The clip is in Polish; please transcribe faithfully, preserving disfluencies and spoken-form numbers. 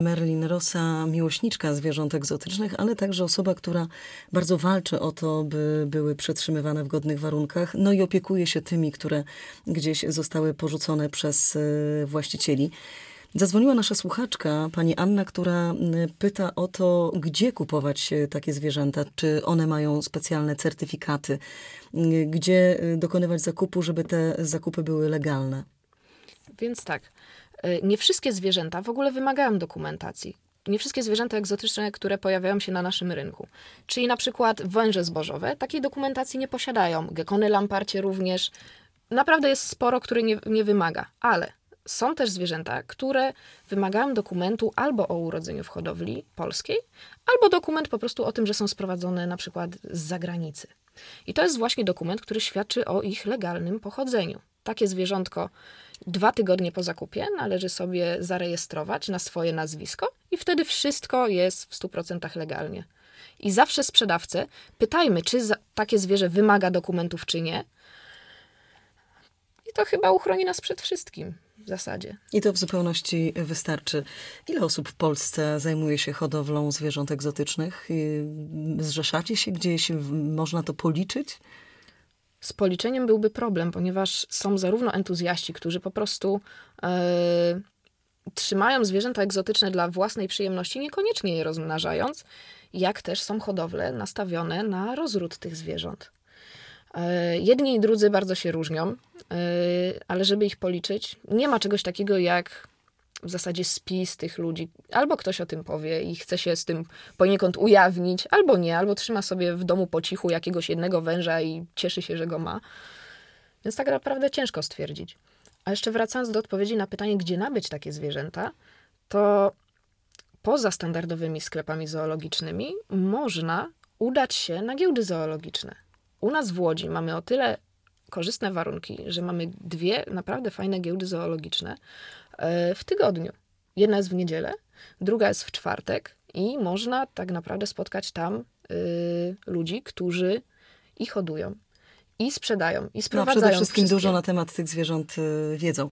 Merlin Rosa, miłośniczka zwierząt egzotycznych, ale także osoba, która bardzo walczy o to, by były przetrzymywane w godnych warunkach, no i opiekuje się tymi, które gdzieś zostały porzucone przez właścicieli. Zadzwoniła nasza słuchaczka, pani Anna, która pyta o to, gdzie kupować takie zwierzęta, czy one mają specjalne certyfikaty, gdzie dokonywać zakupu, żeby te zakupy były legalne. Więc tak, nie wszystkie zwierzęta w ogóle wymagają dokumentacji. Nie wszystkie zwierzęta egzotyczne, które pojawiają się na naszym rynku. Czyli na przykład węże zbożowe takiej dokumentacji nie posiadają. Gekony lamparcie również. Naprawdę jest sporo, które nie, nie wymaga. Ale są też zwierzęta, które wymagają dokumentu albo o urodzeniu w hodowli polskiej, albo dokument po prostu o tym, że są sprowadzone na przykład z zagranicy. I to jest właśnie dokument, który świadczy o ich legalnym pochodzeniu. Takie zwierzątko dwa tygodnie po zakupie należy sobie zarejestrować na swoje nazwisko i wtedy wszystko jest w stu procentach legalnie. I zawsze sprzedawcę pytajmy, czy za, takie zwierzę wymaga dokumentów, czy nie. I to chyba uchroni nas przed wszystkim w zasadzie. I to w zupełności wystarczy. Ile osób w Polsce zajmuje się hodowlą zwierząt egzotycznych? Zrzeszacie się gdzieś? Można to policzyć? Z policzeniem byłby problem, ponieważ są zarówno entuzjaści, którzy po prostu e, trzymają zwierzęta egzotyczne dla własnej przyjemności, niekoniecznie je rozmnażając, jak też są hodowle nastawione na rozród tych zwierząt. E, jedni i drudzy bardzo się różnią, e, ale żeby ich policzyć, nie ma czegoś takiego jak w zasadzie spis tych ludzi. Albo ktoś o tym powie i chce się z tym poniekąd ujawnić, albo nie, albo trzyma sobie w domu po cichu jakiegoś jednego węża i cieszy się, że go ma. Więc tak naprawdę ciężko stwierdzić. A jeszcze wracając do odpowiedzi na pytanie, gdzie nabyć takie zwierzęta, to poza standardowymi sklepami zoologicznymi można udać się na giełdy zoologiczne. U nas w Łodzi mamy o tyle korzystne warunki, że mamy dwie naprawdę fajne giełdy zoologiczne w tygodniu. Jedna jest w niedzielę, druga jest w czwartek i można tak naprawdę spotkać tam y, ludzi, którzy i hodują, i sprzedają, i sprowadzają. No, przede wszystkim wszystkie. dużo na temat tych zwierząt wiedzą.